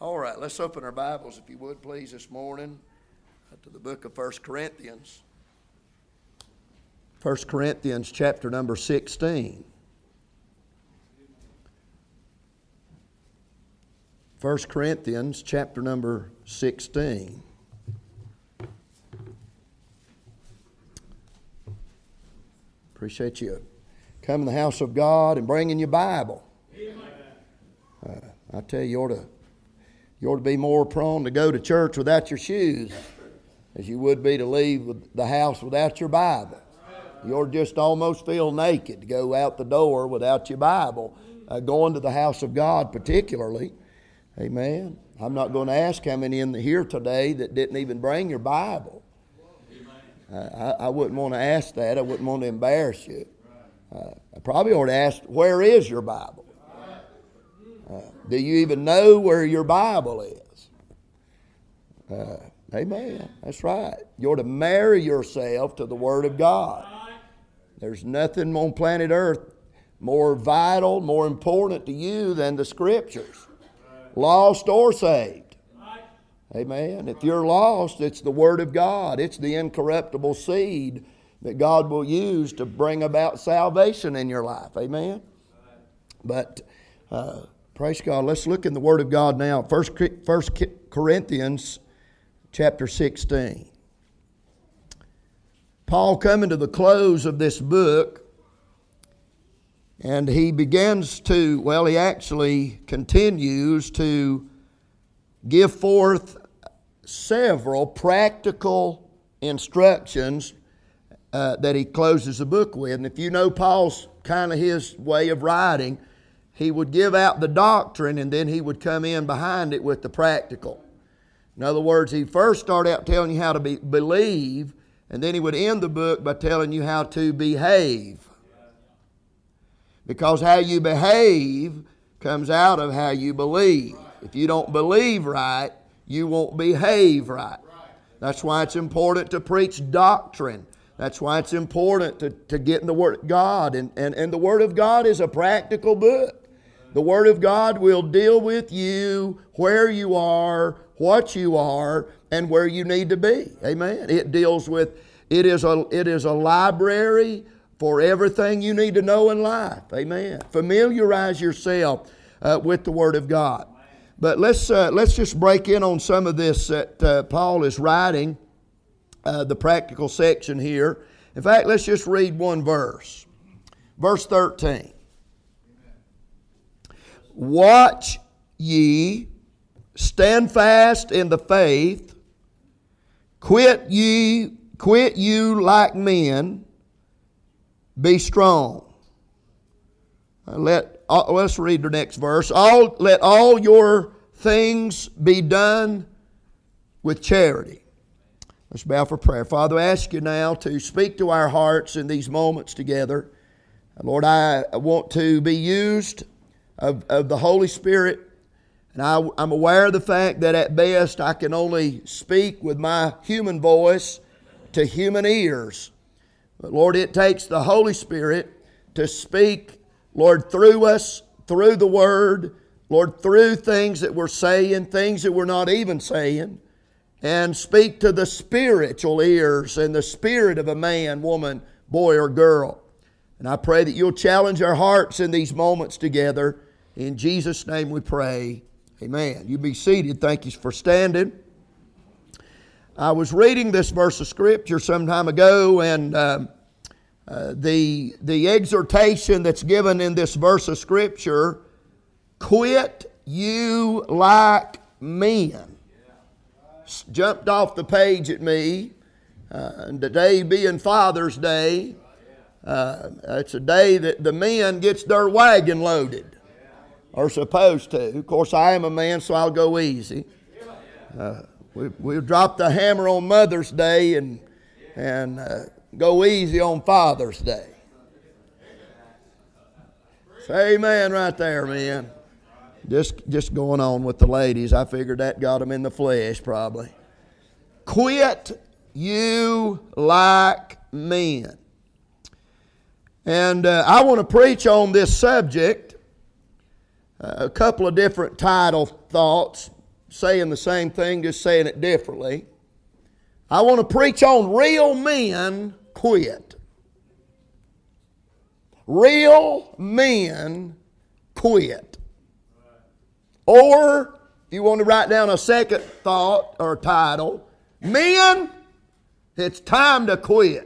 All right, let's open our Bibles, if you would, please, this morning to the book of 1 Corinthians. 1 Corinthians chapter number 16. 1 Corinthians chapter number 16. Appreciate you coming to the house of God and bringing your Bible. I tell you, you ought to be more prone to go to church without your shoes as you would be to leave the house without your Bible. You ought to just almost feel naked to go out the door without your Bible, going to the house of God particularly. Amen. I'm not going to ask how many in here today that didn't even bring your Bible. I wouldn't want to ask that. I wouldn't want to embarrass you. I probably ought to ask, where is your Bible? Do you even know where your Bible is? Amen. That's right. You ought to marry yourself to the Word of God. There's nothing on planet Earth more vital, more important to you than the Scriptures. Lost or saved. Amen. If you're lost, it's the Word of God. It's the incorruptible seed that God will use to bring about salvation in your life. Amen. But praise God. Let's look in the Word of God now. 1 Corinthians chapter 16. Paul coming to the close of this book, and he begins to, he actually continues to give forth several practical instructions that he closes the book with. And if you know Paul's kind of his way of writing, he would give out the doctrine and then he would come in behind it with the practical. In other words, he first started out telling you how to believe, and then he would end the book by telling you how to behave. Because how you behave comes out of how you believe. If you don't believe right, you won't behave right. That's why it's important to preach doctrine. That's why it's important to get in the Word of God. And the Word of God is a practical book. The Word of God will deal with you where you are, what you are, and where you need to be. Amen. It deals with, it is a library for everything you need to know in life. Amen. Familiarize yourself with the Word of God. But let's just break in on some of this that Paul is writing, the practical section here. In fact, let's just read one verse. Verse 13. Watch ye, stand fast in the faith, quit you like men, be strong. Let's read the next verse. Let all your things be done with charity. Let's bow for prayer. Father, I ask you now to speak to our hearts in these moments together. Lord, I want to be used of the Holy Spirit. And I'm aware of the fact that at best I can only speak with my human voice to human ears. But Lord, it takes the Holy Spirit to speak, Lord, through us, through the Word, Lord, through things that we're saying, things that we're not even saying, and speak to the spiritual ears and the spirit of a man, woman, boy, or girl. And I pray that you'll challenge our hearts in these moments together. In Jesus' name we pray. Amen. You be seated. Thank you for standing. I was reading this verse of Scripture some time ago, and the exhortation that's given in this verse of Scripture, quit you like men, jumped off the page at me. And today being Father's Day, it's a day that the men gets their wagon loaded, or supposed to. Of course, I am a man, so I'll go easy. We'll drop the hammer on Mother's Day and go easy on Father's Day. Say amen right there, man. Just going on with the ladies. I figured that got them in the flesh probably. Quit you like men. And I want to preach on this subject, a couple of different title thoughts. saying the same thing, just saying it differently. I want to preach on real men quit. Real men quit. Or, if you want to write down a second thought or title, men, it's time to quit.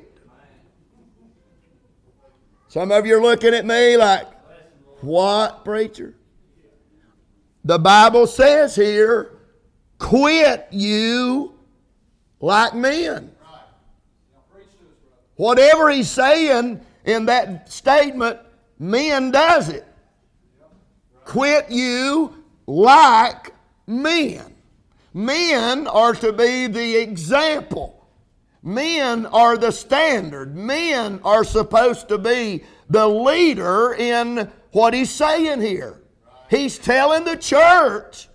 Some of you are looking at me like, what, preacher? The Bible says here, quit you like men. Whatever he's saying in that statement, men does it. Quit you like men. Men are to be the example. Men are the standard. Men are supposed to be the leader in what he's saying here. He's telling the church,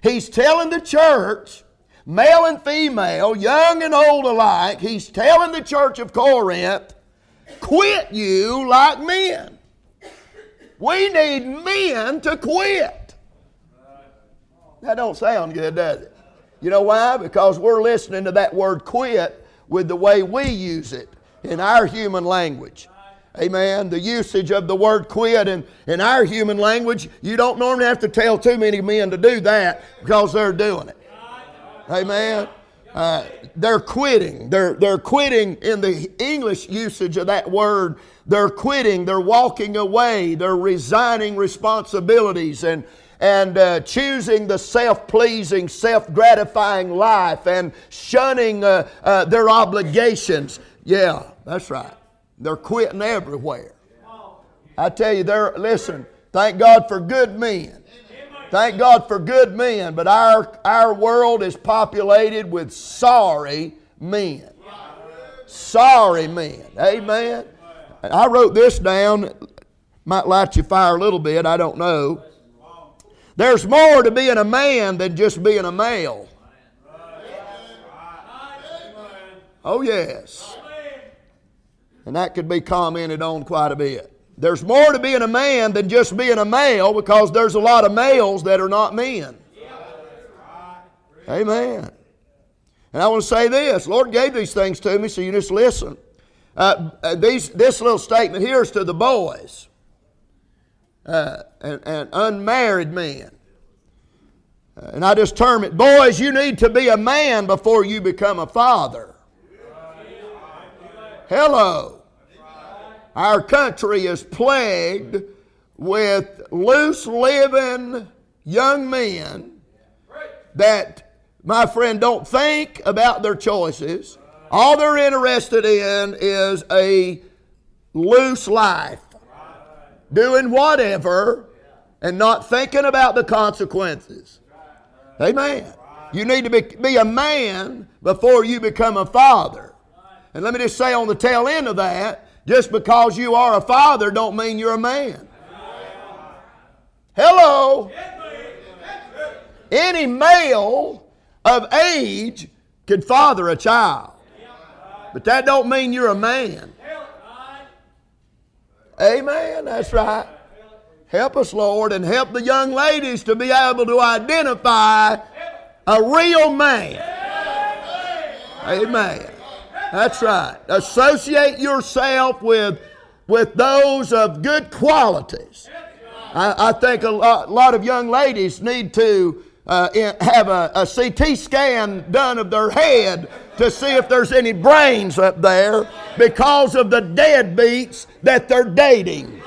male and female, young and old alike, he's telling the church of Corinth, quit you like men. We need men to quit. That don't sound good, does it? You know why? Because we're listening to that word quit with the way we use it in our human language. Amen. The usage of the word quit in our human language, you don't normally have to tell too many men to do that because they're doing it. Amen. They're quitting. They're quitting in the English usage of that word. They're quitting. They're walking away. They're resigning responsibilities and choosing the self-pleasing, self-gratifying life and shunning their obligations. Yeah, that's right. They're quitting everywhere. I tell you, listen, thank God for good men. Thank God for good men, but our world is populated with sorry men. Sorry men. Amen. I wrote this down. Might light your fire a little bit. I don't know. There's more to being a man than just being a male. Oh, yes. And that could be commented on quite a bit. There's more to being a man than just being a male because there's a lot of males that are not men. Amen. And I want to say this. Lord gave these things to me, so you just listen. This little statement here is to the boys and unmarried men. And I just term it, boys, you need to be a man before you become a father. Hello. Our country is plagued with loose-living young men that, my friend, don't think about their choices. All they're interested in is a loose life, doing whatever and not thinking about the consequences. Amen. You need to be a man before you become a father. And let me just say on the tail end of that, just because you are a father don't mean you're a man. Hello. Any male of age can father a child. But that don't mean you're a man. Amen. That's right. Help us, Lord, and help the young ladies to be able to identify a real man. Amen. That's right. Associate yourself with those of good qualities. I think a lot of young ladies need to have a CT scan done of their head to see if there's any brains up there because of the deadbeats that they're dating.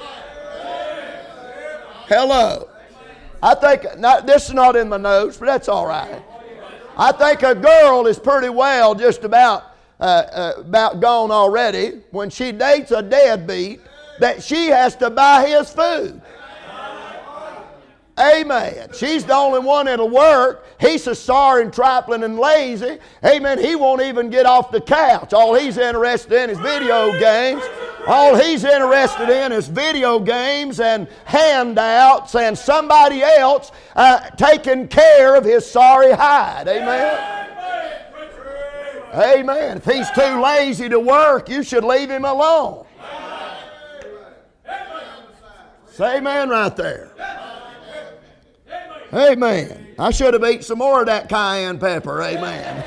Hello. I think, this is not in my notes, but that's all right. I think a girl is pretty well just about gone already when she dates a deadbeat that she has to buy his food. Amen. She's the only one that'll work. He's so sorry and trifling and lazy. Amen. He won't even get off the couch. All he's interested in is video games. All he's interested in is video games and handouts and somebody else taking care of his sorry hide. Amen. Amen. If he's too lazy to work, you should leave him alone. Say amen right there. Amen. I should have eaten some more of that cayenne pepper. Amen.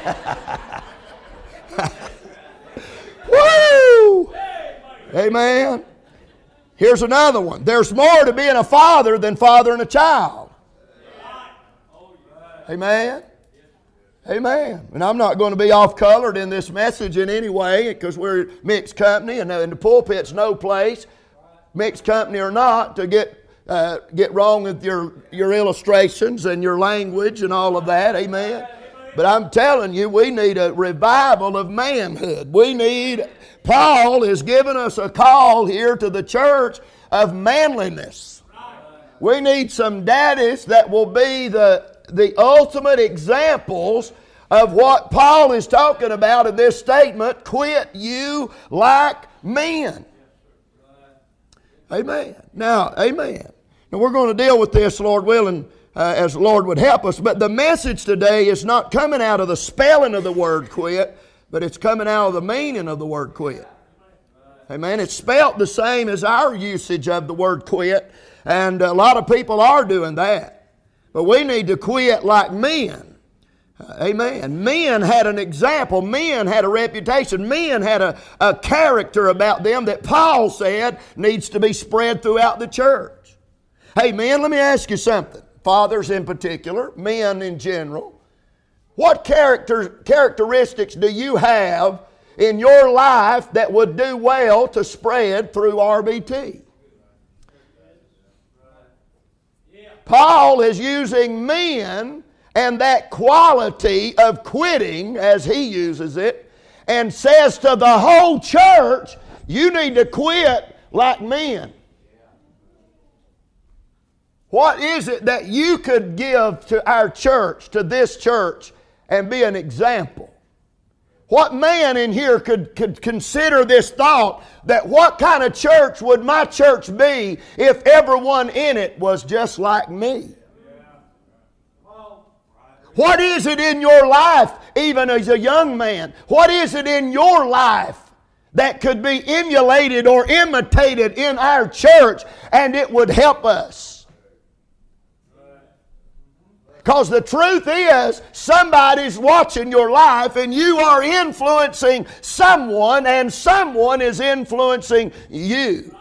Woo! Amen. Here's another one. There's more to being a father than fathering a child. Amen. Amen. And I'm not going to be off-colored in this message in any way because we're mixed company and the pulpit's no place, mixed company or not, to get wrong with your illustrations and your language and all of that. Amen. But I'm telling you, we need a revival of manhood. Paul has given us a call here to the church of manliness. We need some daddies that will be the ultimate examples of what Paul is talking about in this statement, quit you like men. Amen. Now, amen. Now we're going to deal with this, Lord willing, as the Lord would help us. But the message today is not coming out of the spelling of the word quit, but it's coming out of the meaning of the word quit. Amen. It's spelt the same as our usage of the word quit, and a lot of people are doing that. But we need to quit like men. Amen. Men had an example. Men had a reputation. Men had a character about them that Paul said needs to be spread throughout the church. Hey, men, let me ask you something. Fathers in particular, men in general. What characteristics do you have in your life that would do well to spread through RBT? Paul is using men and that quality of quitting, as he uses it, and says to the whole church, you need to quit like men. What is it that you could give to our church, to this church, and be an example? What man in here could consider this thought that what kind of church would my church be if everyone in it was just like me? What is it in your life, even as a young man? What is it in your life that could be emulated or imitated in our church and it would help us? Because the truth is, somebody's watching your life and you are influencing someone and someone is influencing you.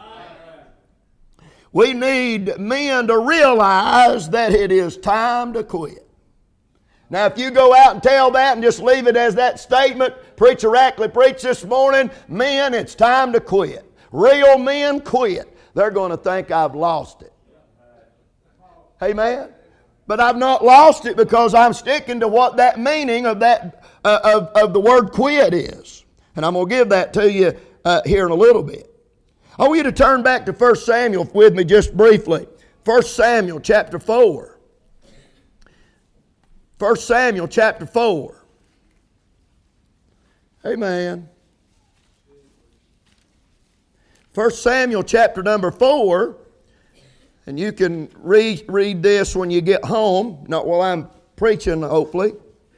We need men to realize that it is time to quit. Now, if you go out and tell that and just leave it as that statement, Preacher Rackley preached this morning, men, it's time to quit. Real men quit. They're going to think I've lost it. Amen? But I've not lost it because I'm sticking to what that meaning of that of the word quit is. And I'm going to give that to you here in a little bit. I want you to turn back to 1 Samuel with me just briefly. 1 Samuel chapter 4. 1 Samuel chapter 4. Amen. 1 Samuel chapter number 4. And you can read this when you get home, not while I'm preaching, hopefully.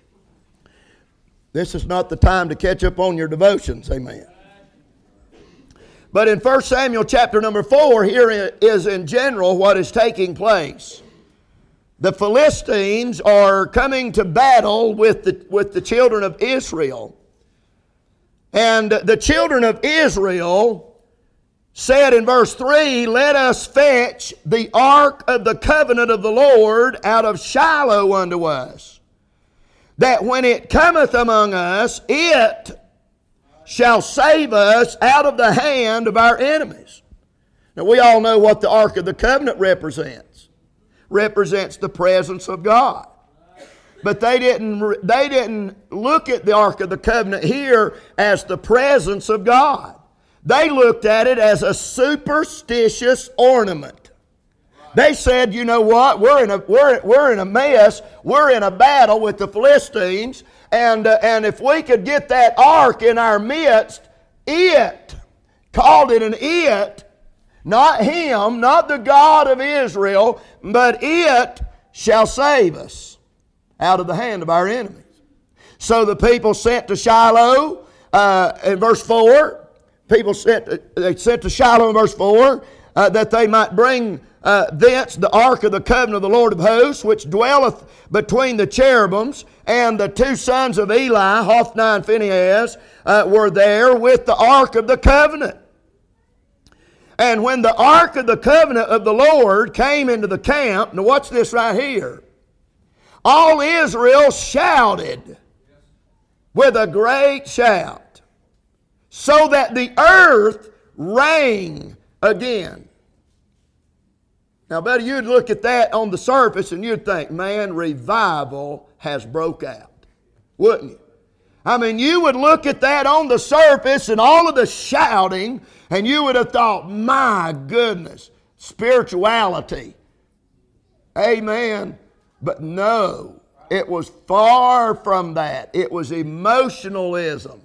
This is not the time to catch up on your devotions, amen. But in 1 Samuel chapter number 4, here is in general what is taking place. The Philistines are coming to battle with the children of Israel. And the children of Israel said in verse 3, let us fetch the ark of the covenant of the Lord out of Shiloh unto us, that when it cometh among us, it shall save us out of the hand of our enemies. Now we all know what the ark of the covenant represents. Represents the presence of God. But they didn't look at the ark of the covenant here as the presence of God. They looked at it as a superstitious ornament. They said, you know what, we're in a mess, we're in a battle with the Philistines, and if we could get that ark in our midst, it, called it an it, not him, not the God of Israel, but it shall save us out of the hand of our enemies. So the people sent to Shiloh in verse 4. They sent to Shiloh in verse 4 that they might bring thence the ark of the covenant of the Lord of hosts, which dwelleth between the cherubims, and the two sons of Eli, Hophni and Phinehas, were there with the ark of the covenant. And when the ark of the covenant of the Lord came into the camp, now watch this right here, all Israel shouted with a great shout, so that the earth rang again. Now, buddy, you'd look at that on the surface and you'd think, man, revival has broke out. Wouldn't you? I mean, you would look at that on the surface and all of the shouting, and you would have thought, my goodness, spirituality. Amen. But no, it was far from that. It was emotionalism.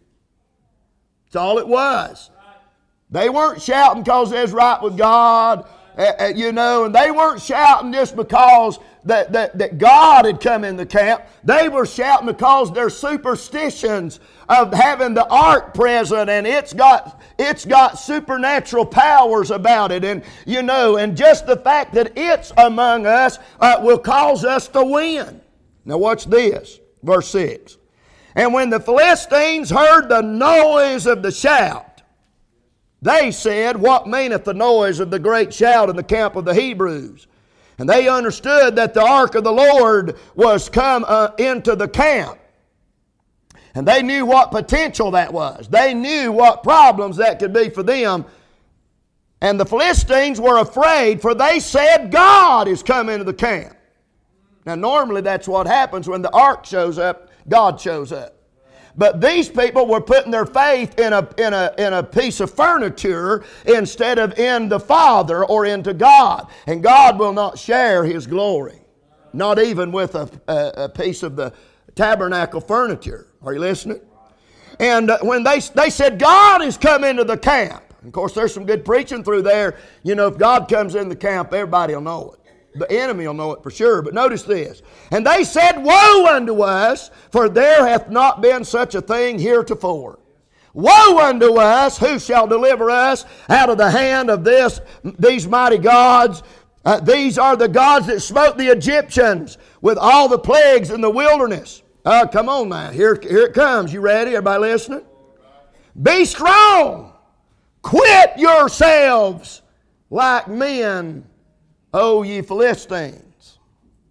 That's all it was. They weren't shouting because they was right with God, and they weren't shouting just because that God had come in the camp. They were shouting because their superstitions of having the ark present, and it's got supernatural powers about it, and just the fact that it's among us will cause us to win. Now watch this, verse 6. And when the Philistines heard the noise of the shout, they said, what meaneth the noise of the great shout in the camp of the Hebrews? And they understood that the ark of the Lord was come into the camp. And they knew what potential that was. They knew what problems that could be for them. And the Philistines were afraid, for they said, God is come into the camp. Now normally that's what happens when the ark shows up, God shows up. But these people were putting their faith in a piece of furniture instead of in the Father or into God. And God will not share His glory, not even with a piece of the tabernacle furniture. Are you listening? And when they said, God has come into the camp. Of course, there's some good preaching through there. If God comes in the camp, everybody will know it. The enemy will know it for sure. But notice this. And they said, woe unto us, for there hath not been such a thing heretofore. Woe unto us, who shall deliver us out of the hand of these mighty gods? These are the gods that smote the Egyptians with all the plagues in the wilderness. Come on now. Here it comes. You ready? Everybody listening? Be strong. Quit yourselves like men, O ye Philistines,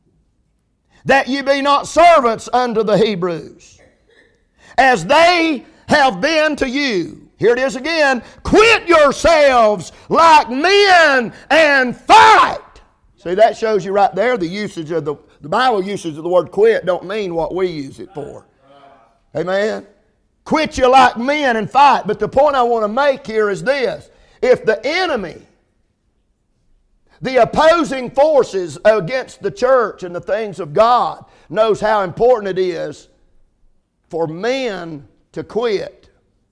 that ye be not servants unto the Hebrews, as they have been to you. Here it is again. Quit yourselves like men and fight. See, that shows you right there the usage of the Bible usage of the word quit don't mean what we use it for. Amen. Quit you like men and fight. But the point I want to make here is this. If the enemy, the opposing forces against the church and the things of God, knows how important it is for men to quit,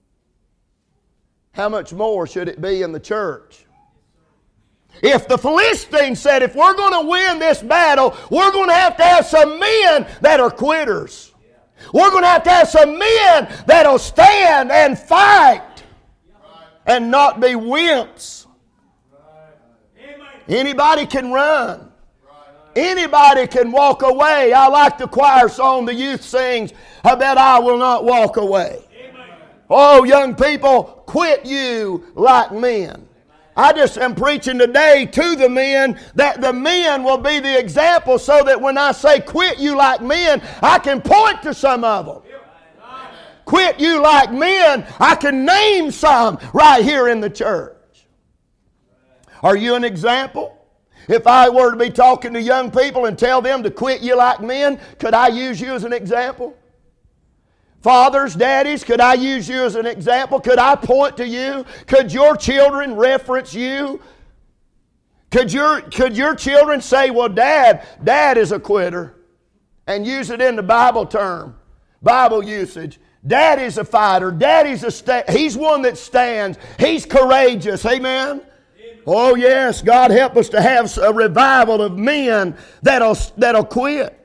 how much more should it be in the church? If the Philistines said, if we're going to win this battle, we're going to have some men that are quitters. We're going to have some men that'll stand and fight and not be wimps. Anybody can run. Anybody can walk away. I like the choir song the youth sings about I will not walk away. Oh, young people, quit you like men. I just am preaching today to the men that the men will be the example so that when I say quit you like men, I can point to some of them. Quit you like men, I can name some right here in the church. Are you an example? If I were to be talking to young people and tell them to quit you like men, could I use you as an example? Fathers, daddies, could I use you as an example? Could I point to you? Could your children reference you? Could your children say, well, Dad is a quitter, and use it in the Bible term, Bible usage. Daddy's a fighter. He's one that stands. He's courageous. Amen? Oh, yes. God help us to have a revival of men that'll quit.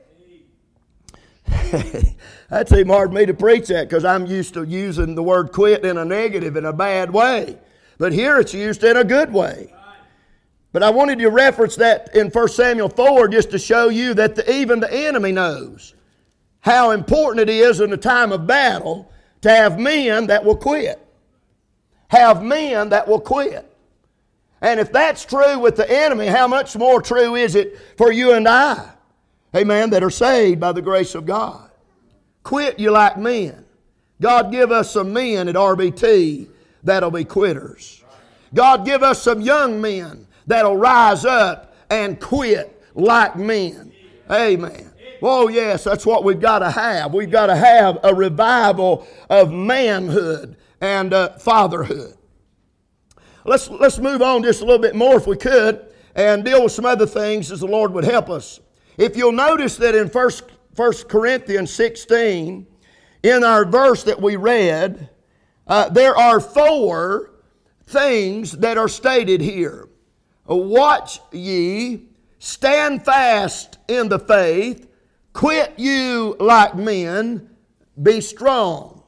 That's even hard for me to preach that because I'm used to using the word quit in a negative, in a bad way. But here it's used in a good way. But I wanted to reference that in 1 Samuel 4 just to show you that even the enemy knows how important it is in a time of battle to have men that will quit. Have men that will quit. And if that's true with the enemy, how much more true is it for you and I, amen, that are saved by the grace of God? Quit you like men. God give us some men at RBT that'll be quitters. God give us some young men that'll rise up and quit like men. Amen. Oh yes, that's what we've got to have. We've got to have a revival of manhood and fatherhood. Let's move on just a little bit more if we could and deal with some other things as the Lord would help us. If you'll notice that in 1 Corinthians 16, in our verse that we read, there are 4 things that are stated here. Watch ye, stand fast in the faith, quit you like men, be strong.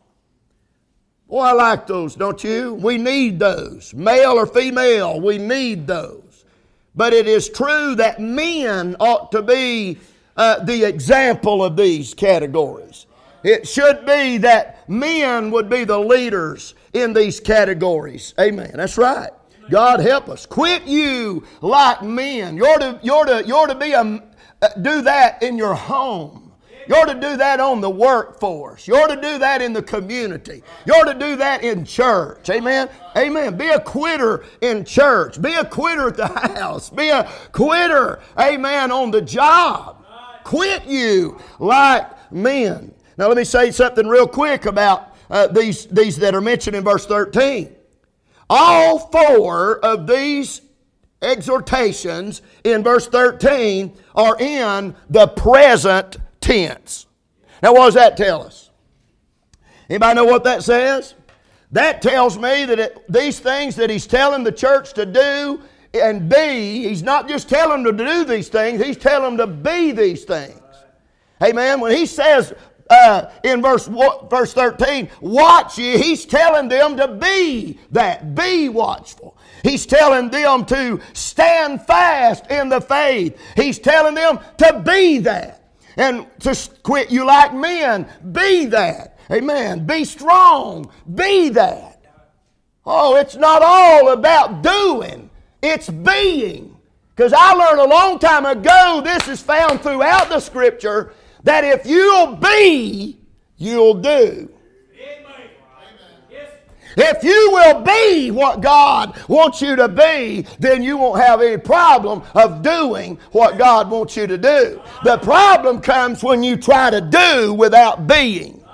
Boy, I like those, don't you? We need those. Male or female, we need those. But it is true that men ought to be the example of these categories. It should be that men would be the leaders in these categories. Amen. That's right. God help us. Quit you like men. You're to be do that in your home. You're to do that on the workforce. You're to do that in the community. You're to do that in church. Amen. Amen. Be a quitter in church. Be a quitter at the house. Be a quitter, amen, on the job. Quit you like men. Now let me say something real quick about these that are mentioned in verse 13. All 4 of these exhortations in verse 13 are in the present tense. Now what does that tell us? Anybody know what that says? That tells me that these things that he's telling the church to do and be, he's not just telling them to do these things, he's telling them to be these things. Amen. When he says in verse 13, watch ye, he's telling them to be that. Be watchful. He's telling them to stand fast in the faith. He's telling them to be that. And to quit you like men, be that. Amen. Be strong. Be that. Oh, it's not all about doing. It's being. Because I learned a long time ago, this is found throughout the Scripture, that if you'll be, you'll do. If you will be what God wants you to be, then you won't have any problem of doing what God wants you to do. The problem comes when you try to do without being.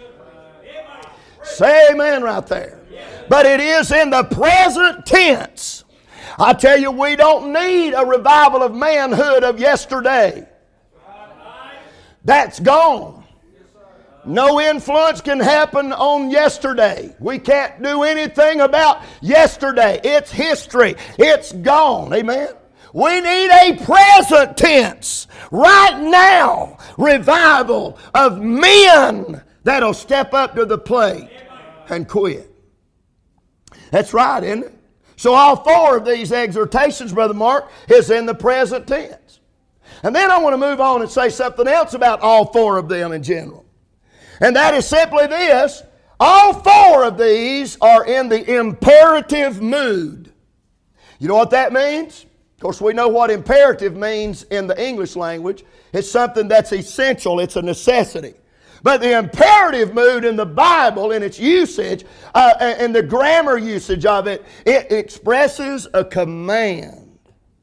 Say amen right there. But it is in the present tense. I tell you, we don't need a revival of manhood of yesterday. That's gone. No influence can happen on yesterday. We can't do anything about yesterday. It's history. It's gone. Amen. We need a present tense, right now, revival of men that'll step up to the plate and quit. That's right, isn't it? So all 4 of these exhortations, Brother Mark, is in the present tense. And then I want to move on and say something else about all 4 of them in general. And that is simply this. All 4 of these are in the imperative mood. You know what that means? Of course, we know what imperative means in the English language. It's something that's essential. It's a necessity. But the imperative mood in the Bible, in its usage, and the grammar usage of it, it expresses a command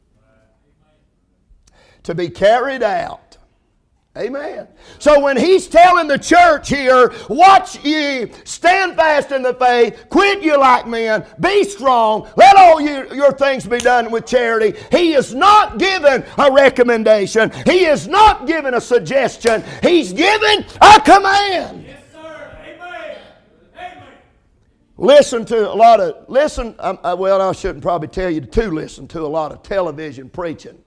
to be carried out. Amen. So when he's telling the church here, watch ye, stand fast in the faith, quit you like men, be strong, let all your things be done with charity. He is not giving a recommendation. He is not giving a suggestion. He's giving a command. Yes, sir. Amen. Amen. Listen to a lot of, well, I shouldn't probably tell you to listen to a lot of television preaching.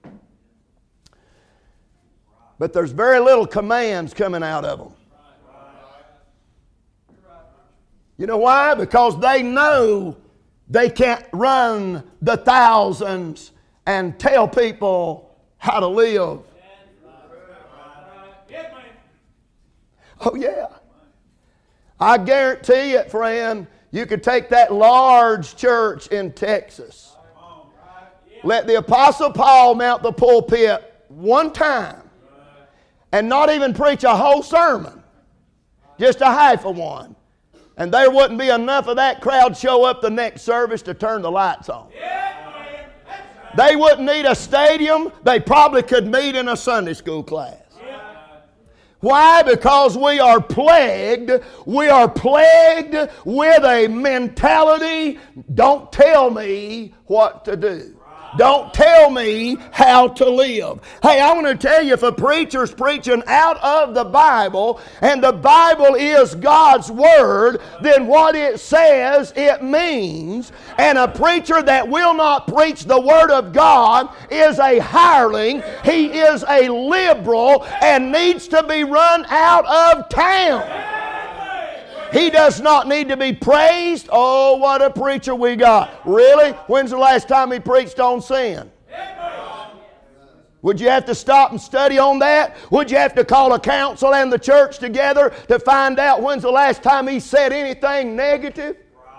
But there's very little commands coming out of them. You know why? Because they know they can't run the thousands and tell people how to live. Oh, yeah. I guarantee it, friend, you could take that large church in Texas. Let the Apostle Paul mount the pulpit one time and not even preach a whole sermon, just a half of one. And there wouldn't be enough of that crowd show up the next service to turn the lights on. They wouldn't need a stadium. They probably could meet in a Sunday school class. Why? Because we are plagued with a mentality, don't tell me what to do. Don't tell me how to live. Hey, I want to tell you, if a preacher's preaching out of the Bible, and the Bible is God's Word, then what it says, it means. And a preacher that will not preach the Word of God is a hireling. He is a liberal and needs to be run out of town. He does not need to be praised. Oh, what a preacher we got. Really? When's the last time he preached on sin? Would you have to stop and study on that? Would you have to call a council and the church together to find out when's the last time he said anything negative?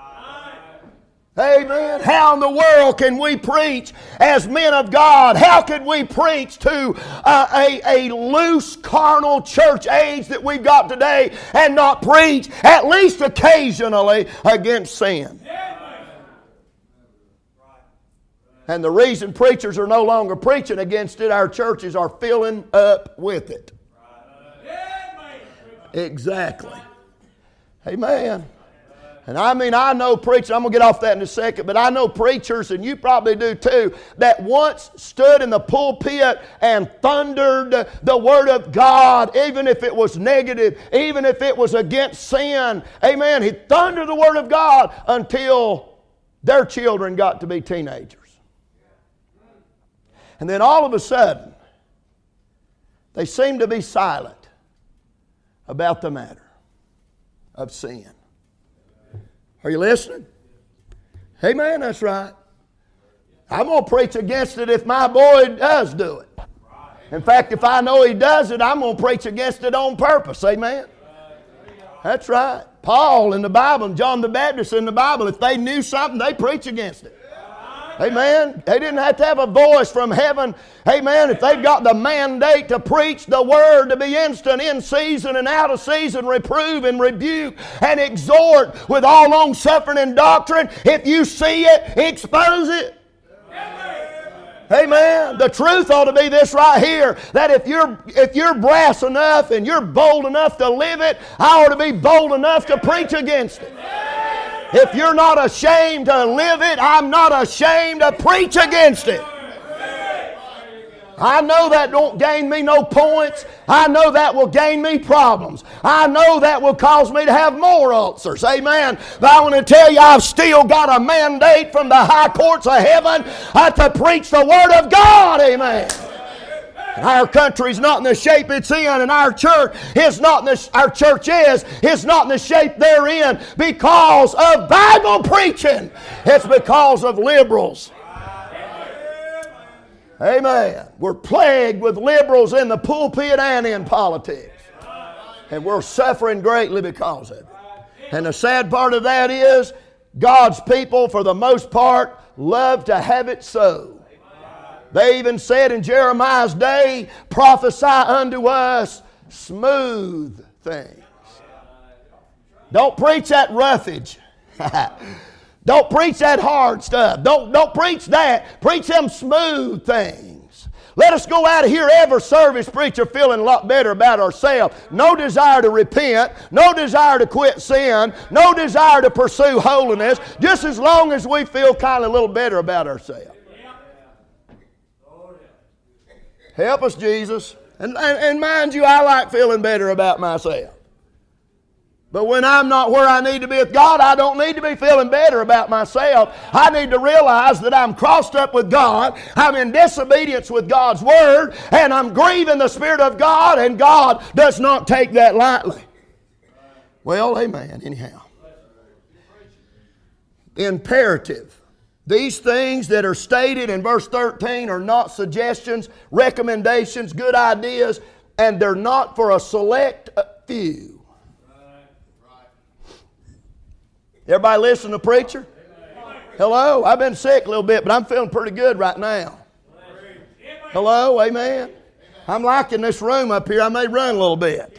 Amen. How in the world can we preach as men of God? How can we preach to a loose carnal church age that we've got today and not preach at least occasionally against sin? And the reason preachers are no longer preaching against it, our churches are filling up with it. Exactly. Amen. And I know preachers, I'm going to get off that in a second, but I know preachers, and you probably do too, that once stood in the pulpit and thundered the Word of God, even if it was negative, even if it was against sin. Amen. He thundered the Word of God until their children got to be teenagers. And then all of a sudden, they seem to be silent about the matter of sin. Are you listening? Amen, that's right. I'm going to preach against it if my boy does do it. In fact, if I know he does it, I'm going to preach against it on purpose. Amen? That's right. Paul in the Bible and John the Baptist in the Bible, if they knew something, they preach against it. Amen. They didn't have to have a voice from heaven. Amen. If they've got the mandate to preach the Word, to be instant in season and out of season, reprove and rebuke and exhort with all long suffering and doctrine. If you see it, expose it. Amen. The truth ought to be this right here, that if you're brass enough and you're bold enough to live it, I ought to be bold enough to preach against it. If you're not ashamed to live it, I'm not ashamed to preach against it. I know that don't gain me no points. I know that will gain me problems. I know that will cause me to have more ulcers. Amen. But I want to tell you, I've still got a mandate from the high courts of heaven to preach the Word of God. Amen. Our country's not in the shape it's in, and our church is not in the shape they're in because of Bible preaching. It's because of liberals. Amen. We're plagued with liberals in the pulpit and in politics. And we're suffering greatly because of it. And the sad part of that is God's people, for the most part, love to have it so. They even said in Jeremiah's day, prophesy unto us smooth things. Don't preach that roughage. Don't preach that hard stuff. Don't preach that. Preach them smooth things. Let us go out of here every service preacher feeling a lot better about ourselves. No desire to repent. No desire to quit sin. No desire to pursue holiness. Just as long as we feel kind of a little better about ourselves. Help us, Jesus. And mind you, I like feeling better about myself. But when I'm not where I need to be with God, I don't need to be feeling better about myself. I need to realize that I'm crossed up with God, I'm in disobedience with God's Word, and I'm grieving the Spirit of God, and God does not take that lightly. Well, amen, anyhow. The These things that are stated in verse 13 are not suggestions, recommendations, good ideas, and they're not for a select few. Everybody listen to the preacher? Hello? I've been sick a little bit, but I'm feeling pretty good right now. Hello? Amen? I'm liking this room up here. I may run a little bit.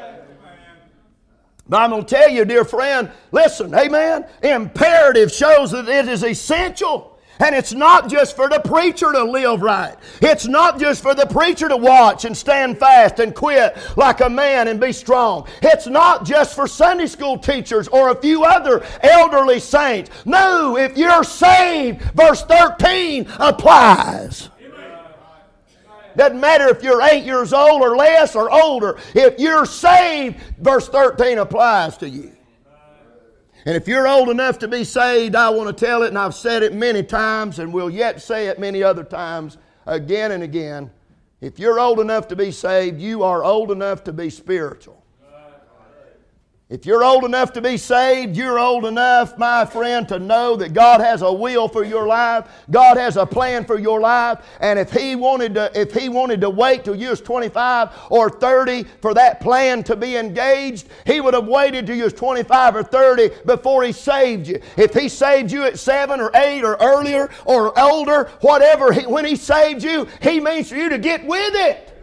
But I'm going to tell you, dear friend, listen, amen, imperative shows that it is essential. And it's not just for the preacher to live right. It's not just for the preacher to watch and stand fast and quit like a man and be strong. It's not just for Sunday school teachers or a few other elderly saints. No, if you're saved, verse 13 applies. Doesn't matter if you're 8 years old or less or older. If you're saved, verse 13 applies to you. And if you're old enough to be saved, I want to tell it, and I've said it many times and will yet say it many other times again and again. If you're old enough to be saved, you are old enough to be spiritual. If you're old enough to be saved, you're old enough, my friend, to know that God has a will for your life. God has a plan for your life. And if He wanted to wait till you was 25 or 30 for that plan to be engaged, He would have waited till you was 25 or 30 before He saved you. If He saved you at 7 or 8 or earlier or older, whatever, when He saved you, He means for you to get with it.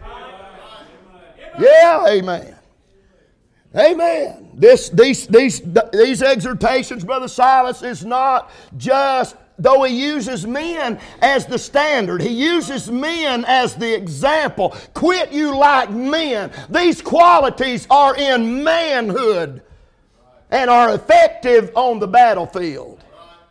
Yeah, amen. Amen. These exhortations, Brother Silas, is not just, though he uses men as the standard, he uses men as the example. Quit you like men. These qualities are in manhood and are effective on the battlefield.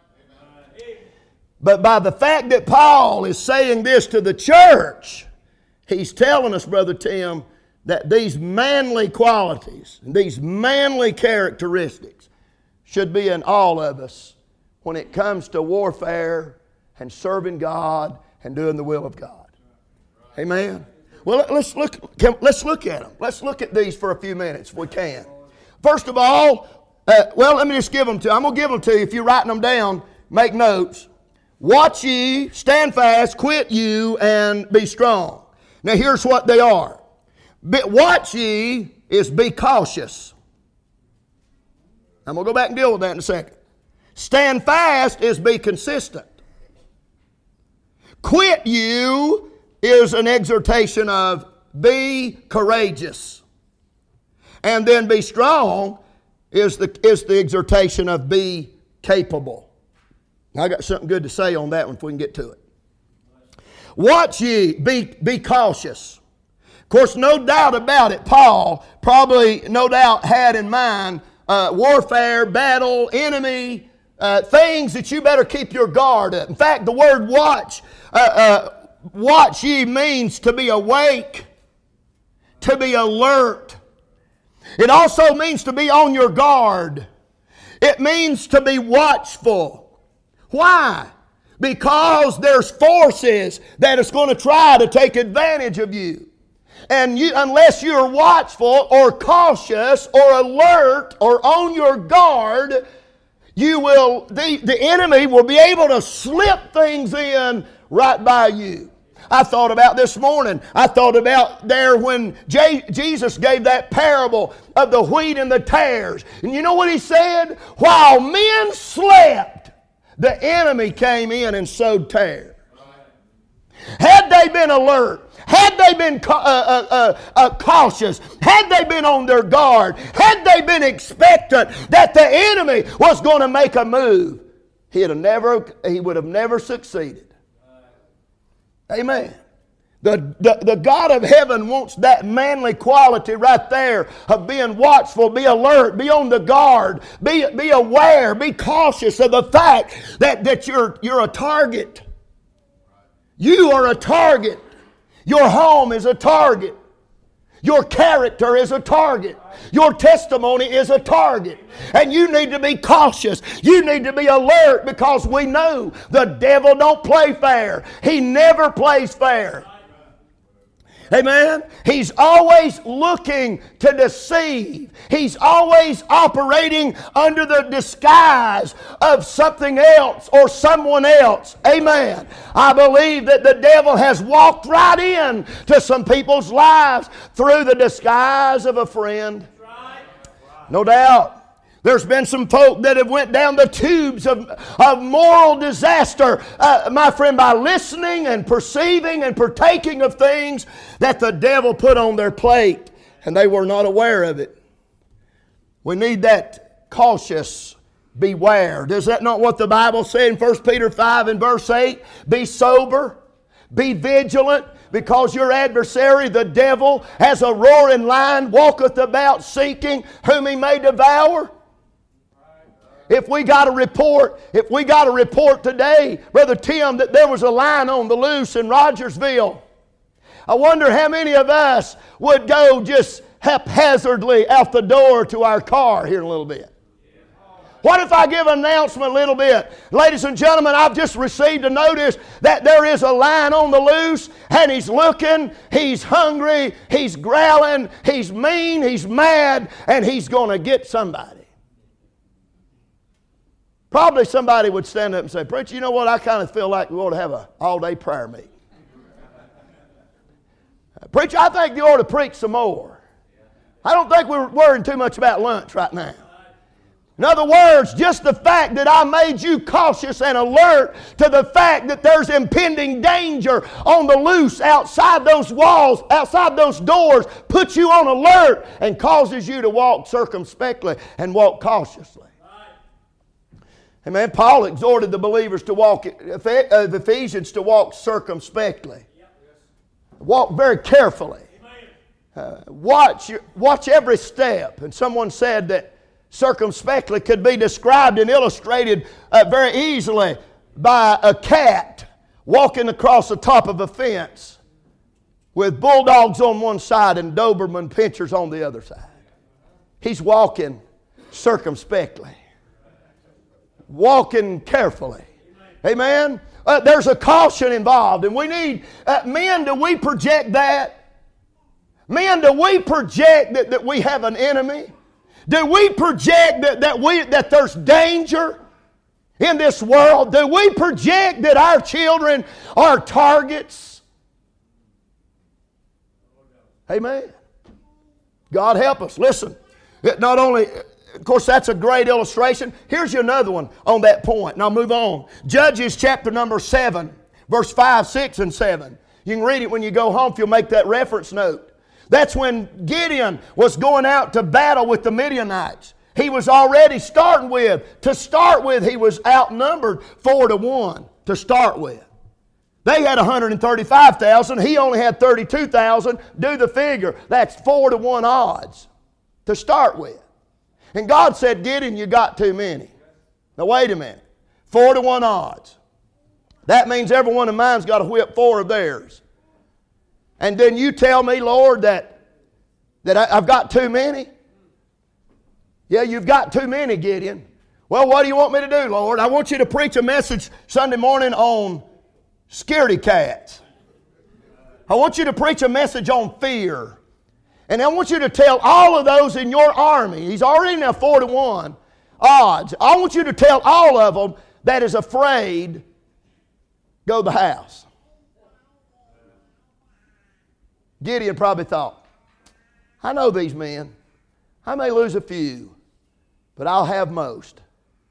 But by the fact that Paul is saying this to the church, he's telling us, Brother Tim, that these manly qualities, these manly characteristics should be in all of us when it comes to warfare and serving God and doing the will of God. Amen? Well, let's look at them. Let's look at these for a few minutes if we can. First of all, let me just give them to you. I'm going to give them to you. If you're writing them down, make notes. Watch ye, stand fast, quit you, and be strong. Now here's what they are. Watch ye is be cautious. I'm going to go back and deal with that in a second. Stand fast is be consistent. Quit you is an exhortation of be courageous. And then be strong is the exhortation of be capable. Now, I got something good to say on that one if we can get to it. Watch ye, be cautious. Of course, no doubt about it, Paul probably, no doubt, had in mind warfare, battle, enemy, things that you better keep your guard up. In fact, the word watch ye means to be awake, to be alert. It also means to be on your guard. It means to be watchful. Why? Because there's forces that is going to try to take advantage of you. And unless you're watchful or cautious or alert or on your guard, the enemy will be able to slip things in right by you. I thought about this morning. I thought about there when Jesus gave that parable of the wheat and the tares. And you know what He said? While men slept, the enemy came in and sowed tares. Had they been alert, had they been cautious, had they been on their guard, had they been expectant that the enemy was going to make a move, he would have never succeeded. Amen. The God of heaven wants that manly quality right there of being watchful, be alert, be on the guard, be aware, be cautious of the fact that you're a target. You are a target. Your home is a target. Your character is a target. Your testimony is a target. And you need to be cautious. You need to be alert because we know the devil don't play fair. He never plays fair. Amen? He's always looking to deceive. He's always operating under the disguise of something else or someone else. Amen. I believe that the devil has walked right in to some people's lives through the disguise of a friend. No doubt. There's been some folk that have went down the tubes of moral disaster, my friend, by listening and perceiving and partaking of things that the devil put on their plate, and they were not aware of it. We need that cautious beware. Is that not what the Bible said in 1 Peter 5 and verse 8? Be sober, be vigilant, because your adversary, the devil, as a roaring lion, walketh about seeking whom he may devour. If we got a report today, Brother Tim, that there was a lion on the loose in Rogersville, I wonder how many of us would go just haphazardly out the door to our car here in a little bit. What if I give an announcement a little bit? Ladies and gentlemen, I've just received a notice that there is a lion on the loose, and he's looking, he's hungry, he's growling, he's mean, he's mad, and he's going to get somebody. Probably somebody would stand up and say, Preacher, you know what? I kind of feel like we ought to have an all-day prayer meeting. Preacher, I think you ought to preach some more. I don't think we're worrying too much about lunch right now. In other words, just the fact that I made you cautious and alert to the fact that there's impending danger on the loose outside those walls, outside those doors, puts you on alert and causes you to walk circumspectly and walk cautiously. Amen. Paul exhorted the believers to walk, the Ephesians, to walk circumspectly. Walk very carefully. Watch every step. And someone said that circumspectly could be described and illustrated very easily by a cat walking across the top of a fence with bulldogs on one side and Doberman pinschers on the other side. He's walking circumspectly. Walking carefully. Amen? There's a caution involved, and we need, men, do we project that? Men, do we project that we have an enemy? Do we project that there's danger in this world? Do we project that our children are targets? Amen. God help us. Listen, not only... Of course, that's a great illustration. Here's another one on that point, and I'll move on. Judges chapter number 7, verse 5, 6, and 7. You can read it when you go home if you'll make that reference note. That's when Gideon was going out to battle with the Midianites. He was already to start with, he was outnumbered 4-1 to start with. They had 135,000. He only had 32,000. Do the figure. That's 4-1 odds to start with. And God said, Gideon, you got too many. Now wait a minute. 4-1 odds. That means every one of mine's got to whip 4 of theirs. And then you tell me, Lord, that I've got too many? Yeah, you've got too many, Gideon. Well, what do you want me to do, Lord? I want you to preach a message Sunday morning on scaredy cats. I want you to preach a message on fear. And I want you to tell all of those in your army, he's already now 4-1 odds. I want you to tell all of them that is afraid, go to the house. Gideon probably thought, I know these men. I may lose a few, but I'll have most.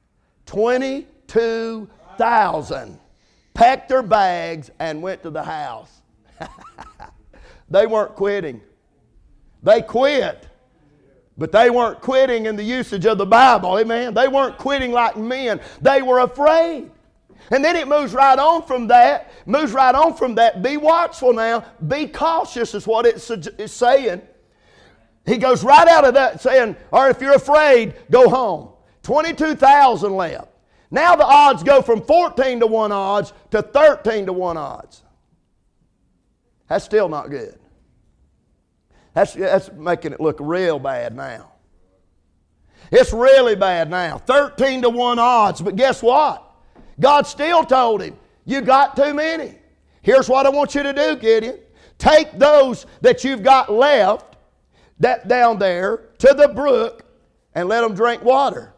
22,000 packed their bags and went to the house. They weren't quitting. They quit, but they weren't quitting in the usage of the Bible. Amen. They weren't quitting like men. They were afraid. And then it moves right on from that. Be watchful now. Be cautious is what it's saying. He goes right out of that saying, or if you're afraid, go home. 22,000 left. Now the odds go from 14-1 odds to 13-1 odds. That's still not good. That's making it look real bad now. It's really bad now. 13-1 odds. But guess what? God still told him, you got too many. Here's what I want you to do, Gideon. take those that you've got left that down there to the brook and let them drink water.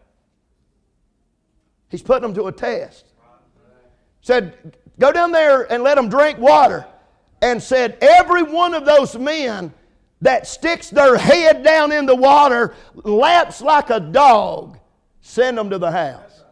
He's putting them to a test. Said, go down there and let them drink water. And said, every one of those men that sticks their head down in the water, laps like a dog, send them to the house.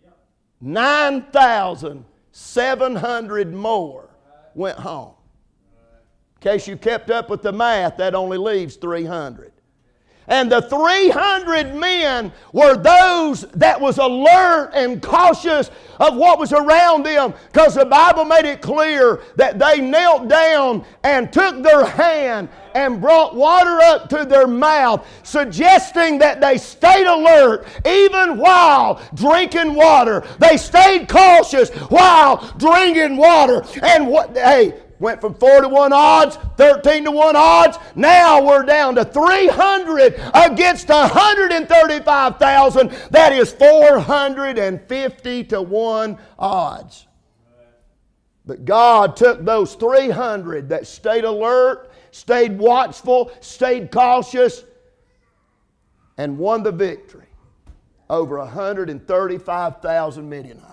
9,700 more went home. In case you kept up with the math, that only leaves 300. And the 300 men were those that was alert and cautious of what was around them, because the Bible made it clear that they knelt down and took their hand and brought water up to their mouth, suggesting that they stayed alert even while drinking water. They stayed cautious while drinking water. And went from 4 to 1 odds, 13 to 1 odds. Now we're down to 300 against 135,000. That is 450 to 1 odds. But God took those 300 that stayed alert, stayed watchful, stayed cautious, and won the victory over 135,000 Midianites.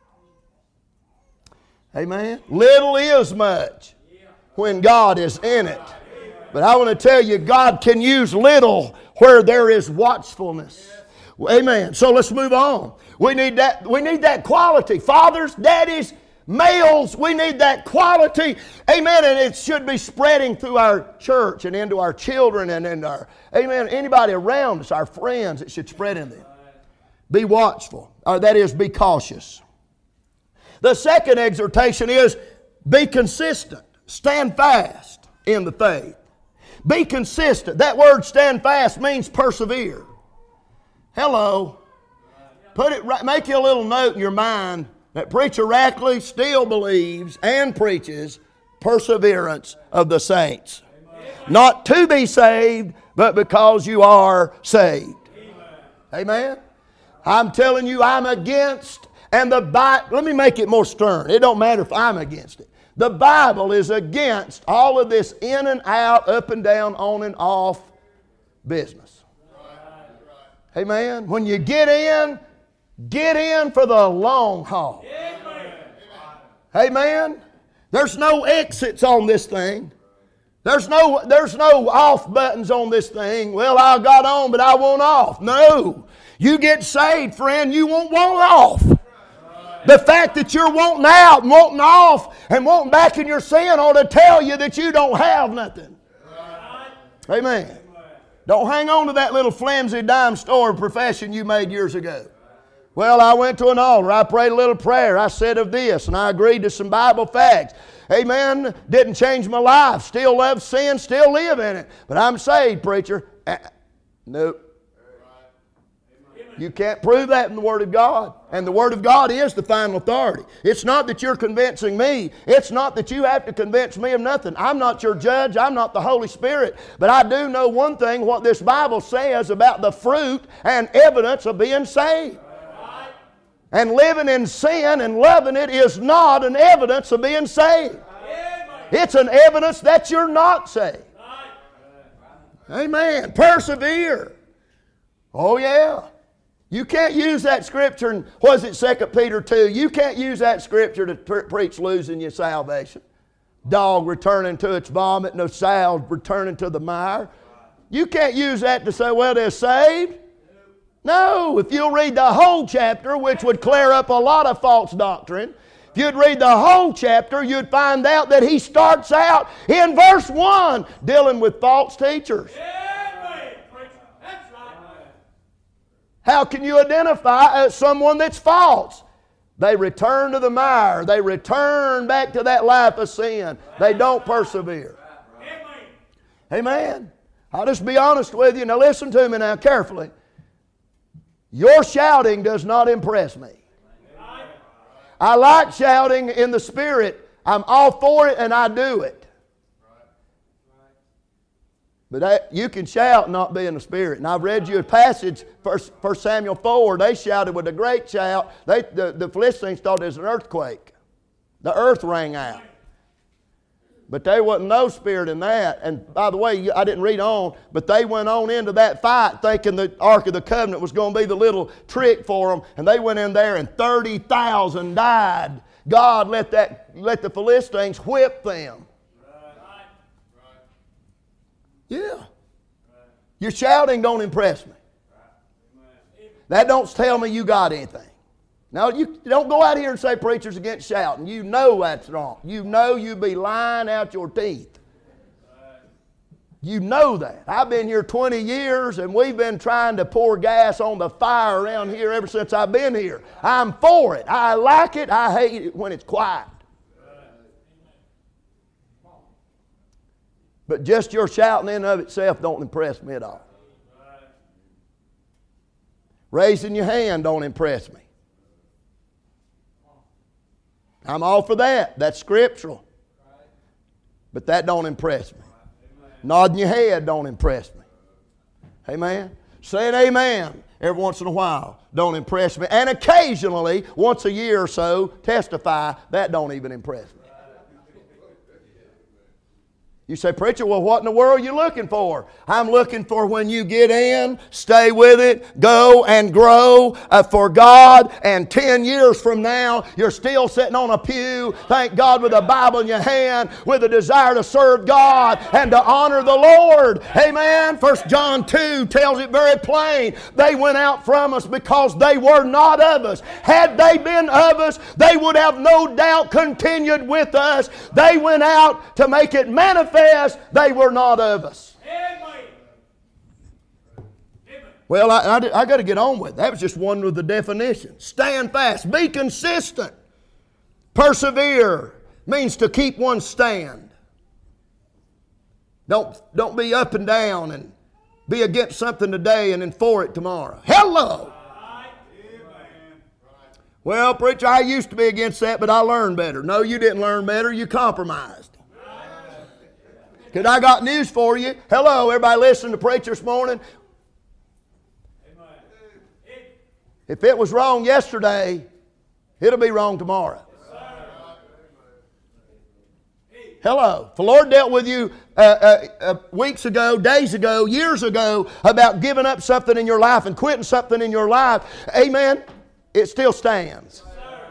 Amen. Little is much when God is in it. But I want to tell you, God can use little where there is watchfulness. Amen. So let's move on. We need that quality. Fathers, daddies, males, we need that quality. Amen. And it should be spreading through our church and into our children and in our, amen, anybody around us, our friends, it should spread in them. Be watchful. Or that is, be cautious. The second exhortation is be consistent. Stand fast in the faith. Be consistent. That word stand fast means persevere. Hello. Put it right, make you a little note in your mind that Preacher Rackley still believes and preaches perseverance of the saints. Not to be saved, but because you are saved. Amen. I'm telling you, I'm against. And the Bible, let me make it more stern. It don't matter if I'm against it. The Bible is against all of this in and out, up and down, on and off business. Amen. When you get in for the long haul. Amen. There's no exits on this thing. There's no off buttons on this thing. Well, I got on, but I want off. No. You get saved, friend, you won't want off. The fact that you're wanting out and wanting off and wanting back in your sin ought to tell you that you don't have nothing. Amen. Don't hang on to that little flimsy dime store profession you made years ago. Well, I went to an altar. I prayed a little prayer. I said of this, and I agreed to some Bible facts. Amen. Didn't change my life. Still love sin. Still live in it. But I'm saved, preacher. Nope. You can't prove that in the Word of God. And the Word of God is the final authority. It's not that you're convincing me. It's not that you have to convince me of nothing. I'm not your judge. I'm not the Holy Spirit. But I do know one thing, what this Bible says about the fruit and evidence of being saved. And living in sin and loving it is not an evidence of being saved. It's an evidence that you're not saved. Amen. Persevere. Oh yeah. You can't use that scripture, and what is it, 2 Peter 2? You can't use that scripture to preach losing your salvation. Dog returning to its vomit, no sow returning to the mire. You can't use that to say, well, they're saved. No, if you'll read the whole chapter, which would clear up a lot of false doctrine, if you'd read the whole chapter, you'd find out that he starts out in verse 1 dealing with false teachers. How can you identify someone that's false? They return to the mire. They return back to that life of sin. They don't persevere. Amen. I'll just be honest with you. Now listen to me now carefully. Your shouting does not impress me. I like shouting in the Spirit. I'm all for it and I do it. But you can shout and not be in the Spirit. And I've read you a passage, 1 Samuel 4. They shouted with a great shout. The Philistines thought it was an earthquake. The earth rang out. But there wasn't no spirit in that. And by the way, I didn't read on, but they went on into that fight thinking the Ark of the Covenant was going to be the little trick for them. And they went in there and 30,000 died. God let the Philistines whip them. Yeah. Your shouting don't impress me. That don't tell me you got anything. Now, you don't go out here and say preachers against shouting. You know that's wrong. You know you be lying out your teeth. You know that. I've been here 20 years and we've been trying to pour gas on the fire around here ever since I've been here. I'm for it. I like it. I hate it when it's quiet. But just your shouting in and of itself don't impress me at all. Raising your hand don't impress me. I'm all for that. That's scriptural. But that don't impress me. Nodding your head don't impress me. Amen? Saying amen every once in a while don't impress me. And occasionally, once a year or so, testify, that don't even impress me. You say, preacher, well, what in the world are you looking for? I'm looking for when you get in, stay with it, go and grow for God, and 10 years from now, you're still sitting on a pew, thank God, with a Bible in your hand, with a desire to serve God and to honor the Lord. Amen. 1 John 2 tells it very plain. They went out from us because they were not of us. Had they been of us, they would have no doubt continued with us. They went out to make it manifest. They were not of us. Well, I got to get on with it. That was just one of the definitions. Stand fast. Be consistent. Persevere means to keep one stand. Don't be up and down and be against something today and then for it tomorrow. Hello. Well, preacher, I used to be against that, but I learned better. No, you didn't learn better. You compromised. Because I got news for you. Hello, everybody listening to preach this morning. If it was wrong yesterday, it'll be wrong tomorrow. Hello. If the Lord dealt with you weeks ago, days ago, years ago about giving up something in your life and quitting something in your life, amen, it still stands.